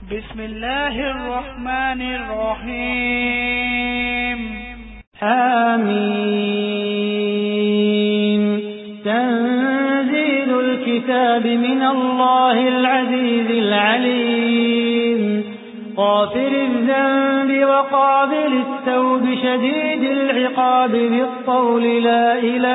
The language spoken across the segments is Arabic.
بسم الله الرحمن الرحيم. آمين. تنزيل الكتاب من الله العزيز العليم، غافر الذنب وقابل التوب شديد العقاب بالطول لا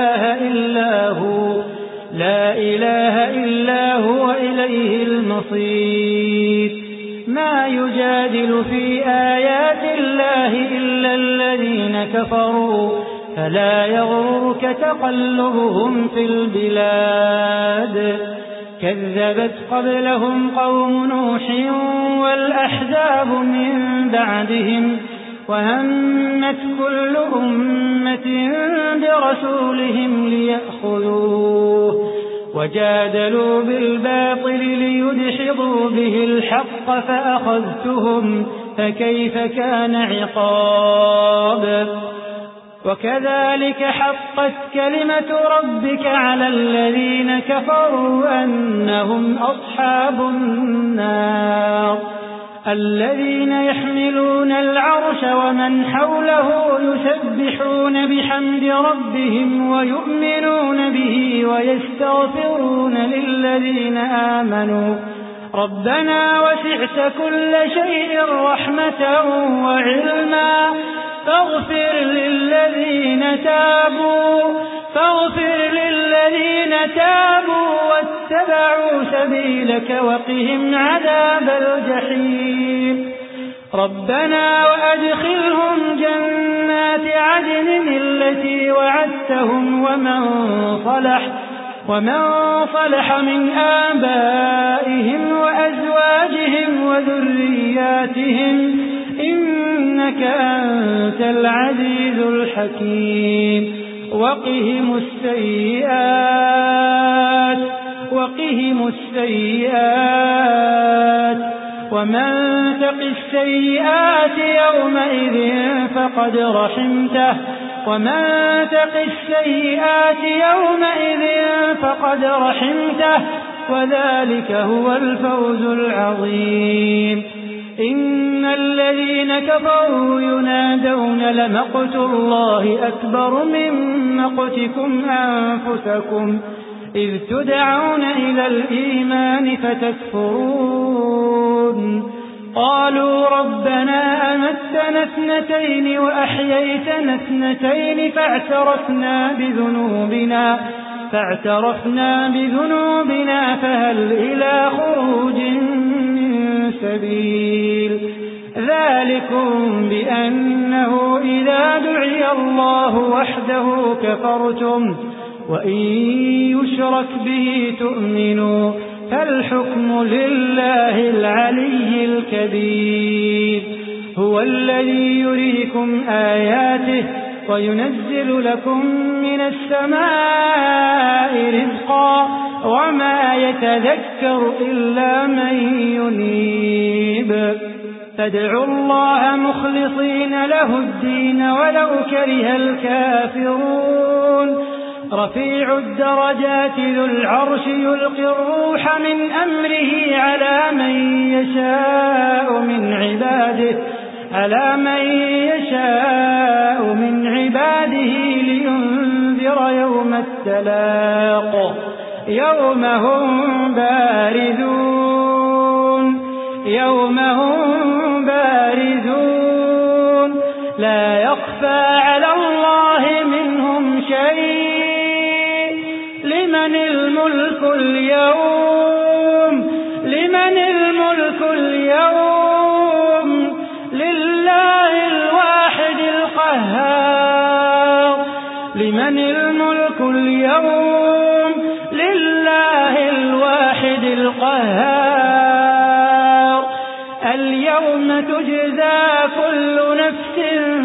إله إلا هو إليه المصير. ما يجادل في آيات الله إلا الذين كفروا، فلا يغرك تقلبهم في البلاد. كذبت قبلهم قوم نوح والأحزاب من بعدهم، وهمت كل أمة برسولهم ليأخذوه، وجادلوا بالباطل ليدحضوا به الحق فأخذتهم، فكيف كان عقاب. وكذلك حقت كلمة ربك على الذين كفروا أنهم أصحاب النار. الذين يحملون العرش ومن حوله يسبحون بحمد ربهم ويؤمنون به ويستغفرون للذين آمنوا ربنا وسعت كل شيء رحمة وعلما فاغفر للذين تابوا واتبعوا سبيلك وقهم عذاب الجحيم. ربنا وأدخلهم جنات عدن التي وعدتهم ومن صلح من آبائهم وأزواجهم وذرياتهم إنك أنت العزيز الحكيم. وقهم السيئات ومن تق السيئات يومئذ فقد رحمته وذلك هو الفوز العظيم. إن الذين كفروا ينادون لمقت الله أكبر من مقتكم أنفسكم إذ تدعون إلى الإيمان فتكفرون. قالوا ربنا أمتنا اثنتين وأحييتنا اثنتين فاعترفنا بذنوبنا فهل إلى خروج من سبيل. ذلكم بأنه إذا دعي الله وحده كفرتم وإن يشرك به تؤمنوا فالحكم لله العلي الكبير. هو الذي يريكم آياته وينزل لكم من السماء رزقا وما يتذكر إلا من ينيب. فادعوا الله مخلصين له الدين ولو كره الكافرون. رفيع الدرجات ذو العرش يلقي الروح من أمره على من يشاء من عباده لينذر يوم التلاق يوم هم بارزون لا يخفى على الله منهم شيء. لمن الملك اليوم لله الواحد القهار. اليوم تجزى كل نفس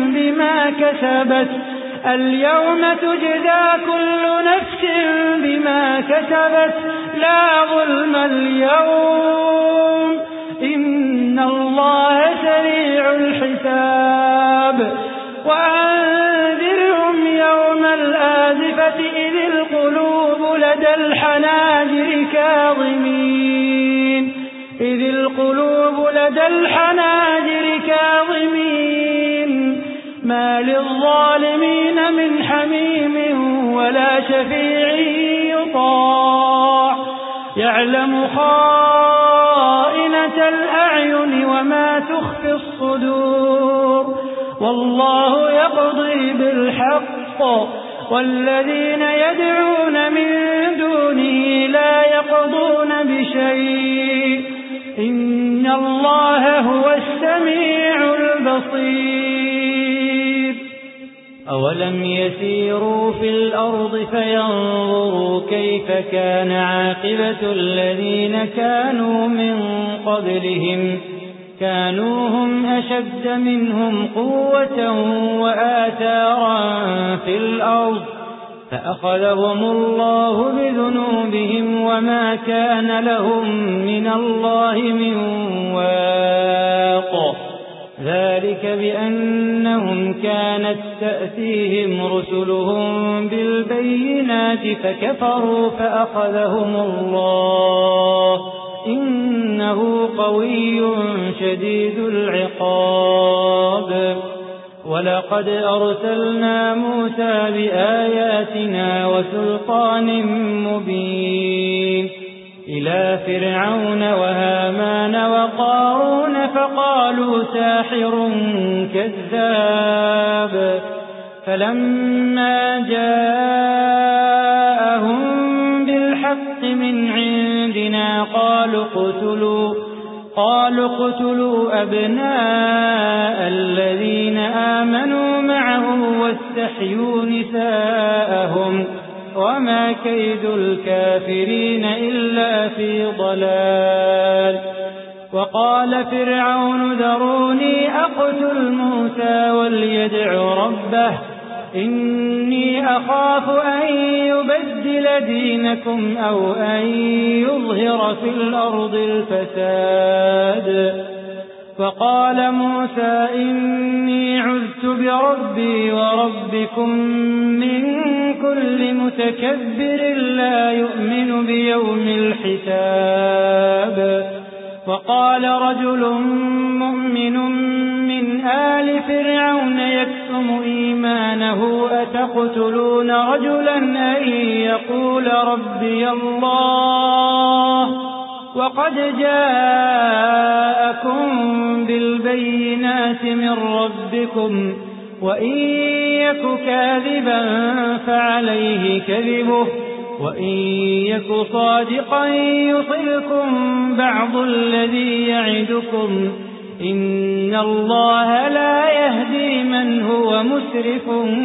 بما كسبت لا ظلم اليوم إن الله سريع الحساب. وأنذرهم يوم الآزفة إذ القلوب لدى الحناجر كاظمين لدى الحناجر كاظمين ما للظالمين من حميم ولا شفيع يطاع يعلم خائنة الأعين وما تخفي الصدور والله يقضي بالحق والذين يدعون من دونه لا يقضون بشيء إن الله هو السميع البصير أولم يسيروا في الأرض فينظروا كيف كان عاقبة الذين كانوا من قبلهم كانوا هم أشد منهم قوة وآثارا في الأرض فأخذهم الله بذنوبهم وما كان لهم من الله من واق ذلك بأنهم كانت تأتيهم رسلهم بالبينات فكفروا فأخذهم الله إنه قوي شديد العقاب ولقد أرسلنا موسى بآياتنا وسلطان مبين إلى فرعون وهامان وقارون فقالوا ساحر كذاب فلما جاءهم بالحق من عندنا قالوا اقتلوا أبناء الذين آمنوا معه واستحيوا نساءهم وما كيد الكافرين إلا في ضلال وقال فرعون ذروني أقتل موسى وليدع ربه إني أخاف أن يبدل دينكم أو أن يظهر في الأرض الفساد فقال موسى إني عذت بربي وربكم من كل متكبر لا يؤمن بيوم الحساب وقال رجل مؤمن من آل فرعون يكتم إيمانه أتقتلون رجلا أن يقول ربي الله وقد جاءكم بالبينات من ربكم وإن يك كاذبا فعليه كذبه وإن يك صادقا يصبكم بعض الذي يعدكم إن الله لا يهدي من هو مسرف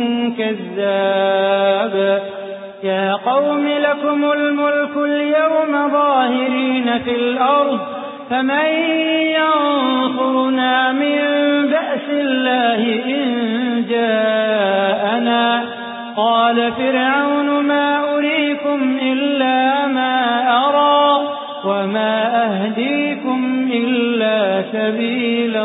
كذاب يا قوم لكم الملك اليوم ظاهرين في الأرض فمن ينصرنا من بأس الله إن جاءنا قال فرعون ما أريكم إلا ما أرى وما أهديكم إلا سبيل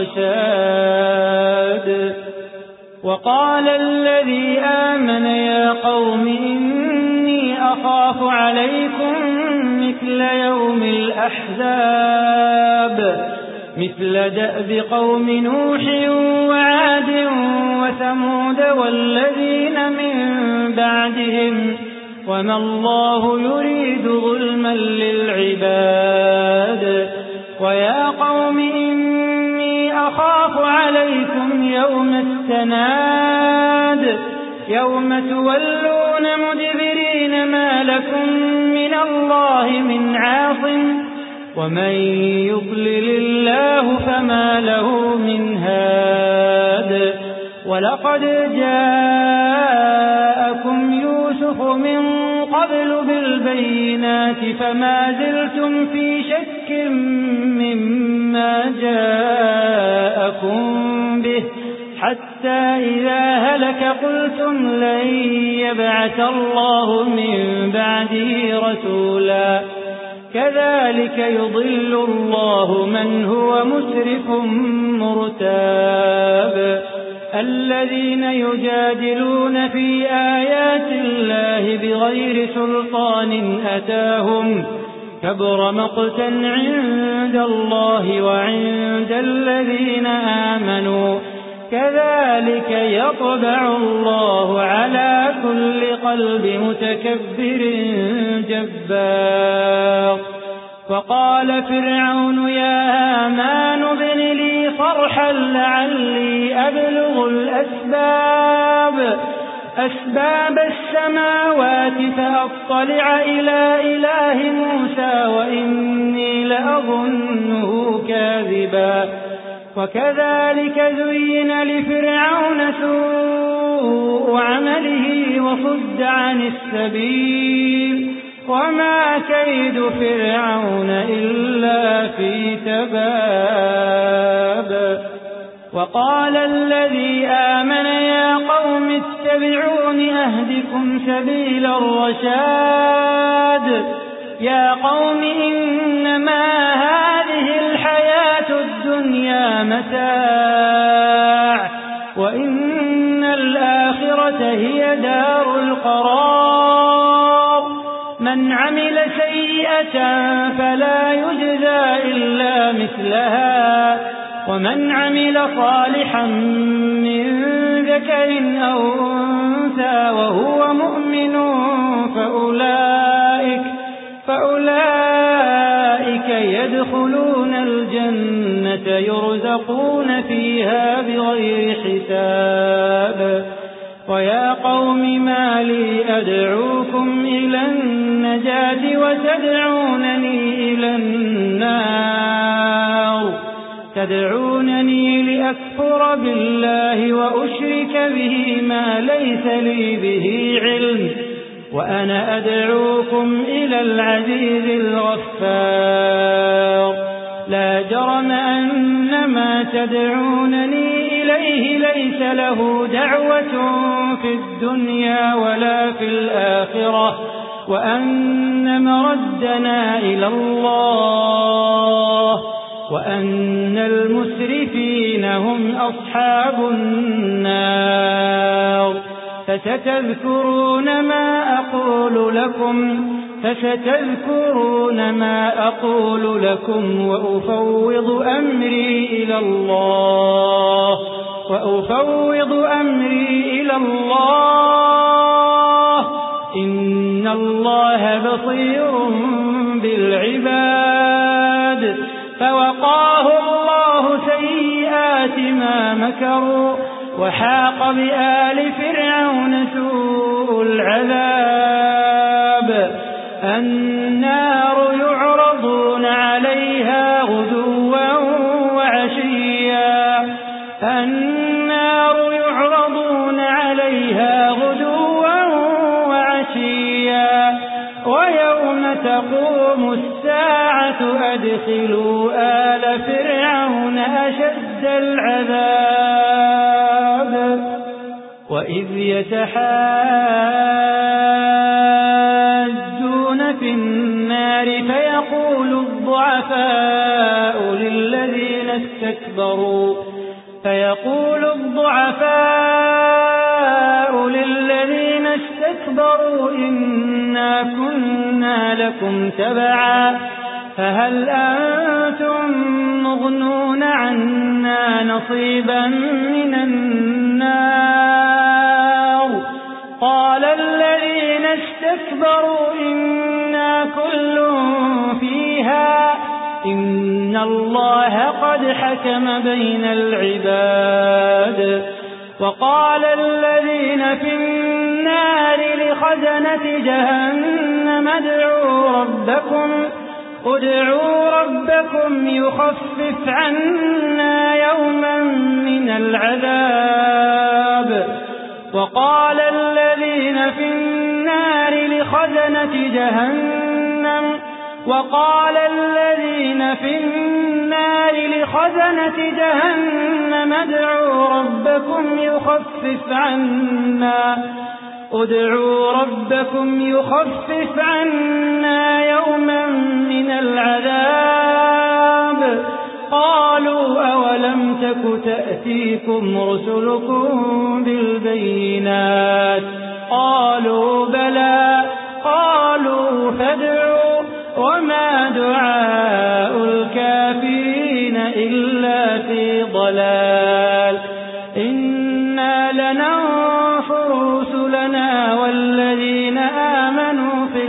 الرشاد وقال الذي آمن يا قوم إني أخاف عليكم مثل يوم الأحزاب مثل دأب قوم نوح وعاد وثمود والذين من بعدهم وما الله يريد ظلما للعباد ويا قوم إني أخاف عليكم يوم التناد يوم تولون مدبرين ما لكم من الله من عاصم ومن يضلل الله فما له من هاد ولقد جاءكم يوسف من قبل بالبينات فما زلتم في شك مما جاءكم به حتى إذا هلك قلتم لن يبعث الله من بعده رسولا كذلك يضل الله من هو مسرف مرتاب الذين يجادلون في آيات الله بغير سلطان أتاهم كبر مقتا عند الله وعند الذين آمنوا كذلك يطبع الله على كل قلب متكبر جبار. وقال فرعون يا هامان ابن لي صرحا لعلي أبلغ أسباب السماوات فأطلع إلى إله موسى وإني لأظنه كاذبا. وكذلك زين لفرعون سوء عمله وصد عن السبيل وما كيد فرعون إلا في تباب. وقال الذي آمن يا قوم اتبعون أهدكم سبيل الرشاد. يا قوم إنما هذه الحياة الدنيا متاع وإن الآخرة هي دار القرار. من عمل سيئة فلا يجزى إلا مثلها ومن عمل صالحا من ذكر أو أنثى وهو مؤمن فأولئك يدخلون الجنة يرزقون فيها بغير حساب. ويا قوم ما لي أدعوكم إلى النجاة وتدعونني إلى النار. تدعونني لأكفر بالله وأشرك به ما ليس لي به علم وأنا أدعوكم إلى العزيز الغفار. لا جرم أن ما تدعونني إليه ليس له دعوة في الدنيا ولا في الآخرة وأن مردنا إلى الله وأن المسرفين هم أصحاب النار. فستذكرون ما أقول لكم وأفوض أمري إلى الله إن الله بصير بالعباد. فوقاه الله سيئات ما مكروا وحاق بآل فرعون سوء العذاب. النار يعرضون عليها غدوا وعشيا ويوم تقوم الساعة أدخلوا آل فرعون أشد العذاب. وإذ يتحاجون في النار فيقول الضعفاء للذين استكبروا إنا كنا لكم تبعا فهل أنتم مغنون عنا نصيبا من النار. قال الذين استكبروا إنا كل فيها إن الله قد حكم بين العباد. وقال الذين في النار لخزنة جهنم ادعوا ربكم يخفف عنا يوما من العذاب. وقال الذين في النار لخزنة جهنم ادعوا ربكم يخفف عنا يوما من العذاب. قالوا أولم تك تأتيكم رسلكم بالبينات قالوا بلى قالوا فادعوا وما دعاء الكافرين إلا في ضلال إنا لننصر رسلنا والذين آمنوا في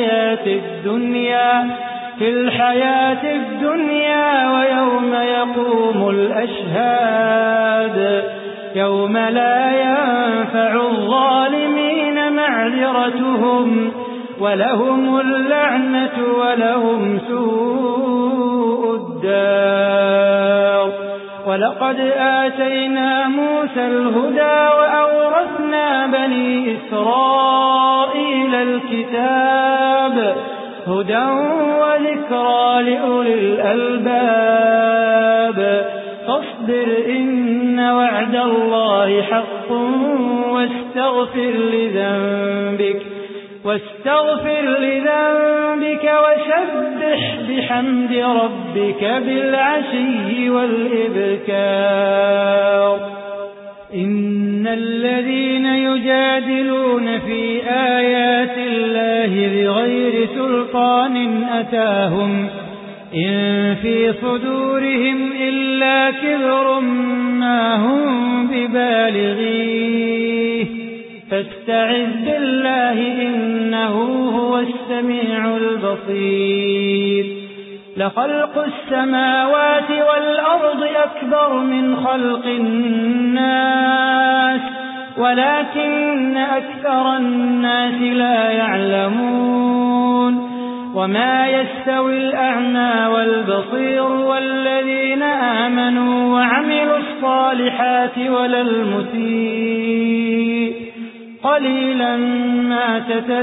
الحياة الدنيا ويوم يقوم الأشهاد يوم لا ينفع الظالمين معذرتهم ولهم اللعنة ولهم سوء الدار. ولقد آتينا موسى الهدى وأورثنا بني إسرائيل الكتاب هدى وذكرى لأولي الألباب. فاصبر إن وعد الله حق واستغفر لذنبك وسبح بحمد ربك بالعشي والإبكار. إن الذين يجادلون في آيات الله بغير سلطان أتاهم إن في صدورهم إلا كبر ما هم ببالغيه فاستعذ بالله إنه هو السميع البصير. لخلق السماوات والأرض أكبر من خلق الناس ولكن أكثر الناس لا يعلمون. وما يستوي الأعمى والبصير والذين آمنوا وعملوا الصالحات ولا المسيء قليلا ما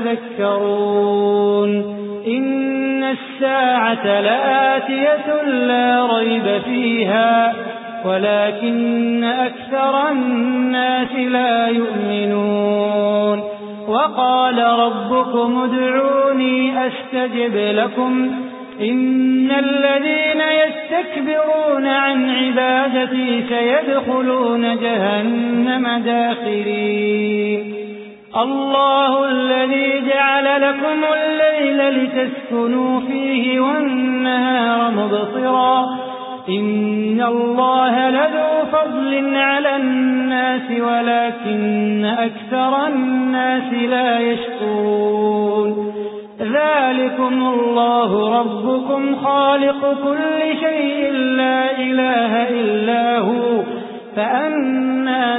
تتذكرون. إن الساعة لآتية لا ريب فيها ولكن أكثر الناس لا يؤمنون. وقال ربكم ادعوني أستجب لكم إن الذين يستكبرون عن عبادتي سيدخلون جهنم داخرين. الله الذي جعل لكم الليل لتسكنوا فيه والنهار مبصرا إن الله لذو فضل على الناس ولكن أكثر الناس لا يشكرون. ذلكم الله ربكم خالق كل شيء لا إله إلا هو فأنى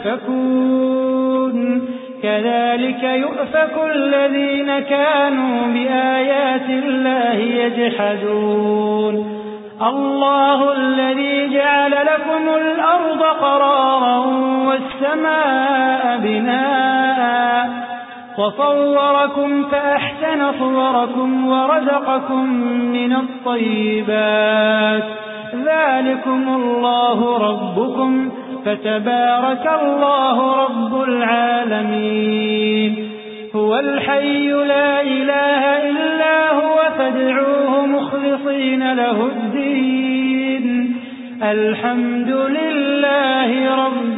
تؤفكون. كذلك يؤفك الذين كانوا بآيات الله يجحدون. الله الذي جعل لكم الأرض قرارا والسماء بناء وصوركم فأحسن صوركم ورزقكم من الطيبات. ذلكم الله ربكم فتبارك الله رب العالمين. هو الحي لا إله إلا هو فادعوه مخلصين له الدين الحمد لله رب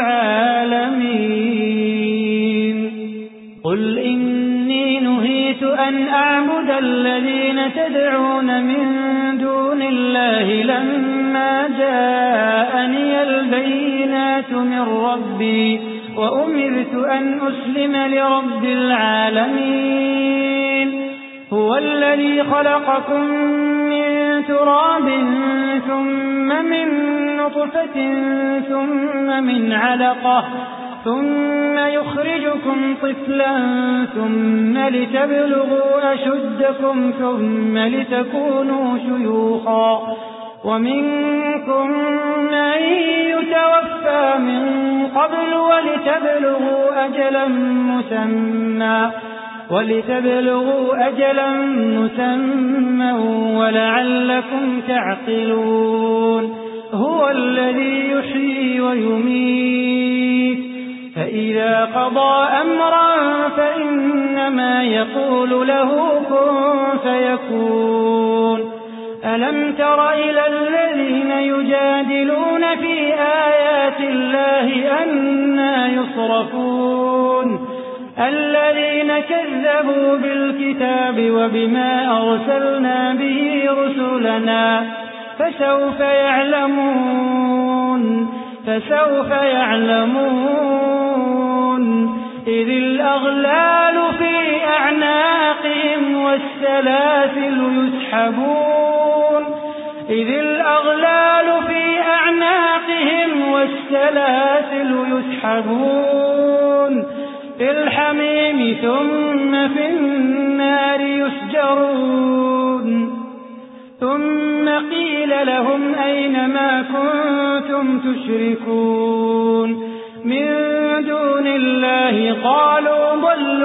العالمين. قل إني نهيت أن أعبد الذين تدعون من دون الله لما جاءني البينات من ربي وأمرت أن أسلم لرب العالمين. هو الذي خلقكم من تراب ثم من نطفة ثم من علقة ثم يخرجكم طفلا ثم لتبلغوا أشدكم ثم لتكونوا شيوخا ومنكم من يتوفى من قبل ولتبلغوا أجلا مسمى ولعلكم تعقلون. هو الذي يحيي ويميت فإذا قضى أمرا فإنما يقول له كن فيكون. ألم تر إلى الذين يجادلون في آيات الله أنى يصرفون الذين كذبوا بالكتاب وبما أرسلنا به رسلنا فسوف يعلمون إذ الأغلال في أعناقهم والسلاسل يسحبون في الحميم ثم في النار يسجرون ثم قيل لهم أين ما كنتم تشركون من دون الله قالوا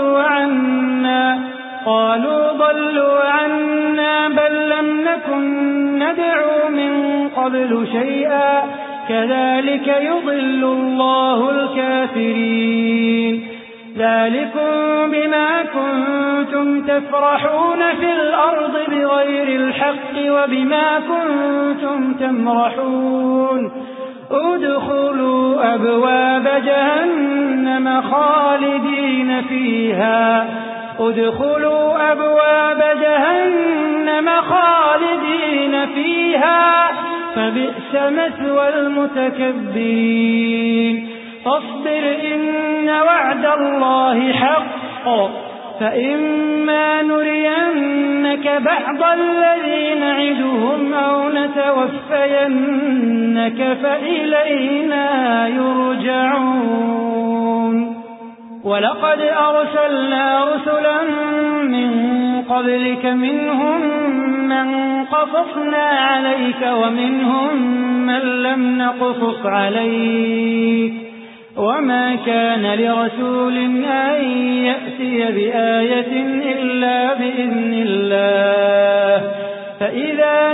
ضلوا عنا بل لم نكن ندعو من قبل شيئا كذلك يضل الله الكافرين ذلكم بما كنتم تفرحون في الأرض بغير الحق وبما كنتم تمرحون ادخلوا أبواب جهنم خالدين فيها فبئس مثوى المتكبرين فاصبر إن وعد الله حق فإما نرينك بعض الذي نعدهم أو نتوفينك فإلينا يرجعون ولقد أرسلنا رسلا من قبلك منهم من قصصنا عليك ومنهم من لم نقصص عليك وما كان لرسول أن يأتي بآية إلا بإذن الله فإذا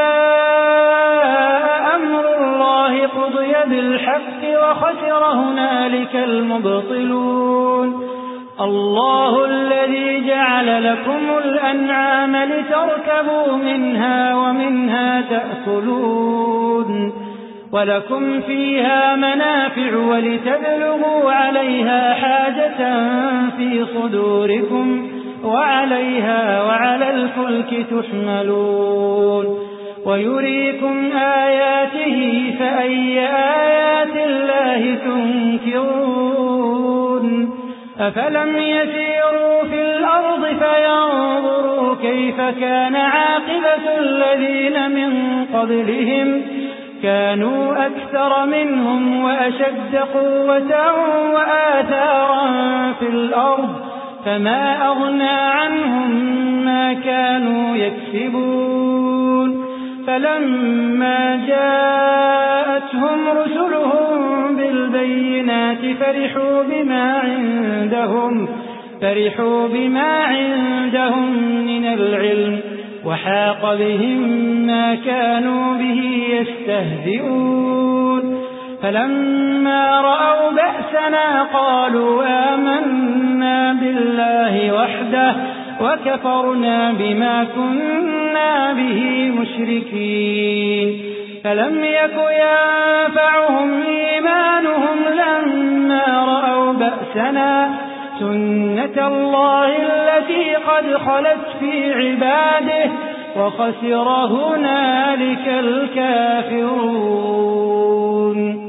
جاء أمر الله قضي بالحق وخسر هنالك المبطلون الله الذي جعل لكم الأنعام لتركبوا منها ومنها تأكلون ولكم فيها منافع ولتبلغوا عليها حاجة في صدوركم وعليها وعلى الفلك تحملون ويريكم آياته فأي آيات الله تنكرون أفلم يسيروا في الأرض فينظروا كيف كان عاقبة الذين من قبلهم كانوا أكثر منهم وأشد قوة وآثارا في الأرض فما أغنى عنهم ما كانوا يكسبون فلما جاءتهم رسلهم بالبينات فرحوا بما عندهم من العلم وحاق بهم ما كانوا به يستهزئون فلما رأوا بأسنا قالوا آمنا بالله وحده وكفرنا بما كنا به مشركين فلم يك ينفعهم إيمانهم لما رأوا بأسنا سنة الله التي قد خلت في عباده وخسر هنالك الكافرون